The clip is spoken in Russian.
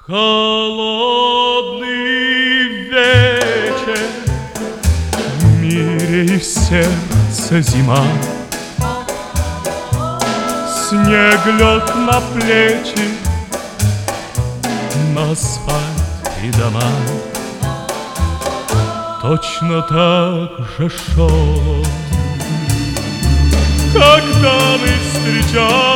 Холодный вечер, в мире и в сердце зима. Снег лег на плечи, на асфальт и дома. Точно так же шел, когда мы встречались.